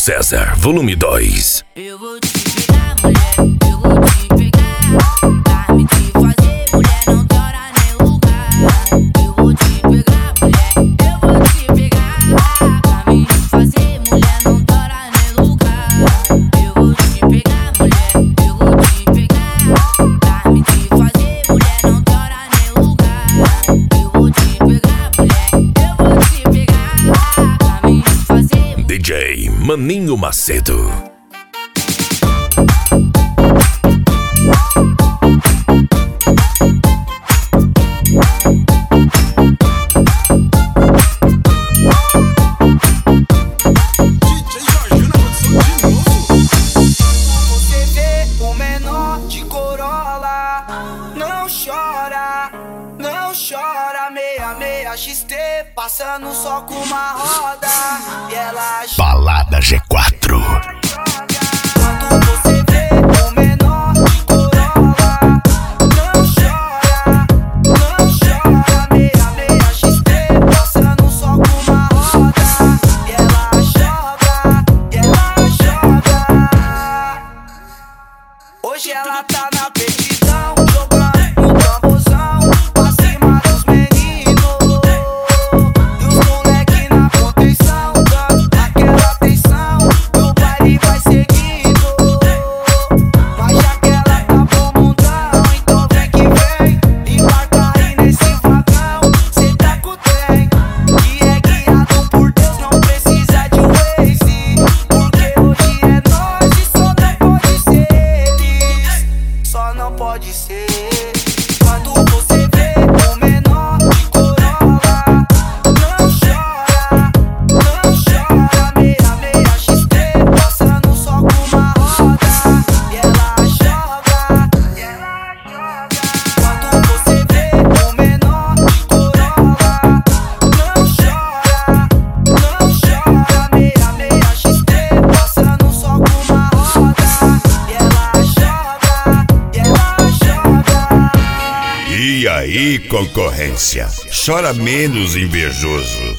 César, volume 2. Eu vou te pegar, mulher, eu vou te pegar. Pra me te fazer, mulher, não tem hora nem lugar. Eu vou te pegar, mulher, eu vou te pegar. Pra me te fazer, mulher, não tem hora nem lugar. Eu vou te pegar, mulher, eu vou te pegar. Pra me te fazer, mulher, não tem hora nem lugar. Eu vou te pegar, mulher, eu vou te pegar. Pra me te fazer. DJ Maninho Macedo. Você vê o menor de Corolla, não chora, não chora. 66 XT, passando só com uma roda. E ela Balada G4. quando você vê o menor de Corolla, não chora, não chora. 66 XT, passando só com uma roda. E ela joga, e ela joga. Hoje ela tá na petidão, jogando um tamborzão pra cima dos meninos. E os moleque na contenção, dando aquela atenção. E o baile vai seguindo. Mas já que ela tá bom mundão, então vem que vem. Embarca aí nesse vagão, senta com o trem. Que é guiado por Deus, não precisa de um Waze. Porque hoje é nós e só não pode ser eles. Só não pode ser. Quando você vê o menor de Corolla, não chora, não chora. 66 XT, passando só com uma roda. E ela joga, e ela joga. Quando você vê o menor de Corolla, não chora, não chora. 66 XT, passando só com uma roda. E ela joga, e ela joga. E aí, concorrência? Chora menos, invejoso.